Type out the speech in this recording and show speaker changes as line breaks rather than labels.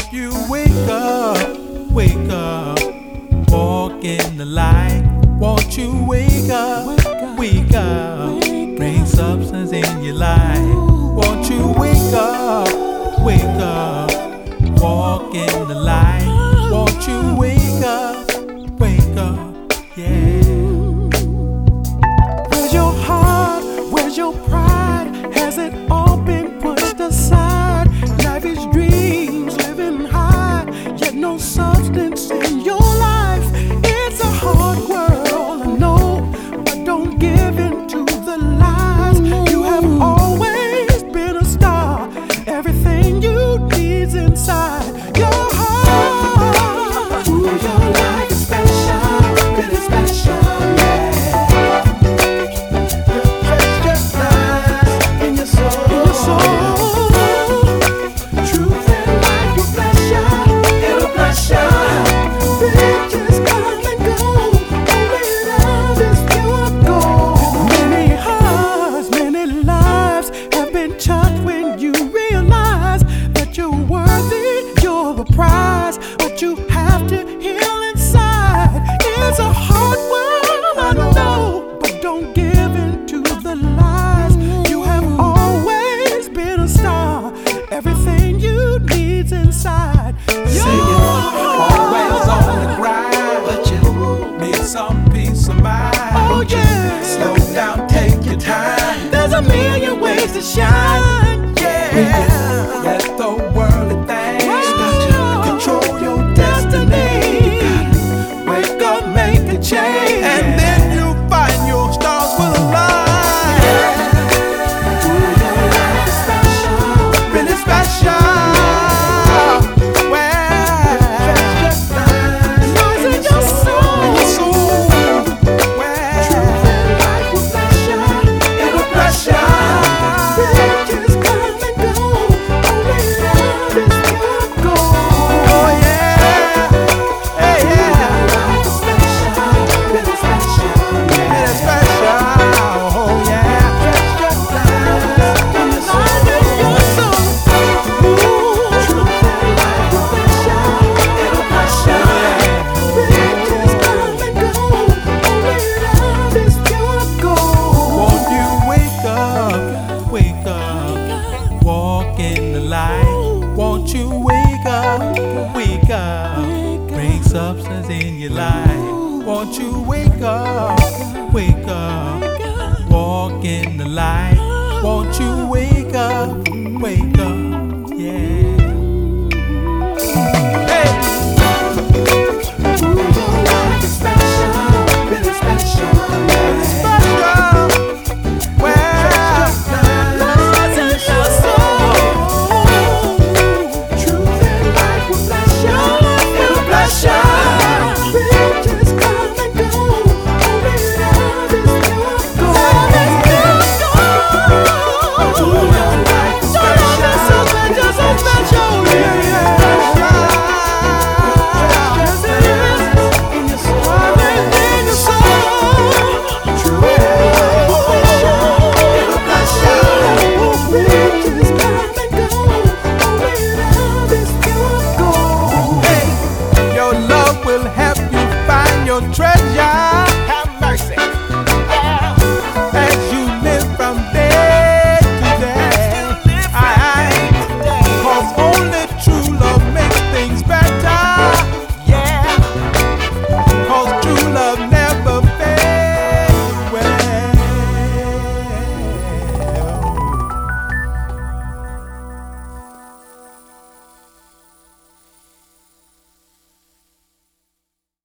Won't you wake up, walk in the light. Won't you wake up, bring substance in your life. Won't you wake up, walk in the light. Won't you wake up, yeah.
Where's your heart? Where's your pride? Has it all been pushed aside? Life is dreams, living high, yet no substance in your life. It's a hard world, I know, but don't give in to the lies. You have always been a star. Everything you need's inside your heart. Ooh, your life is special, really special, yeah. But you have to heal inside. It's a hard world, I know, but don't give in to the lies. You have always been a star. Everything you need's inside.
Say you're always on the grind, but you need some peace of mind.
Oh yeah.
Slow down, take your time.
There's a million ways to shine. Yeah.
Let the worldly things control your destiny. Wake up, make a change, and then you find your stars will align.
Ooh, your life is special,
Really special. Well,
lies in your soul. Truth and light will bless ya.
It'll bless ya.
Riches come and go, only love is pure gold.
Oh yeah, hey yeah,
Life is special, really special, yeah.
really special. Oh yeah.
Lies in your soul. Ooh, truth and light will bless ya. It'll bless ya. Riches come and go, only love is pure gold.
Won't you wake up, walk in the light. Won't you wake up, bring substance in your life. Won't you wake up, walk in the light. Won't you wake up, yeah.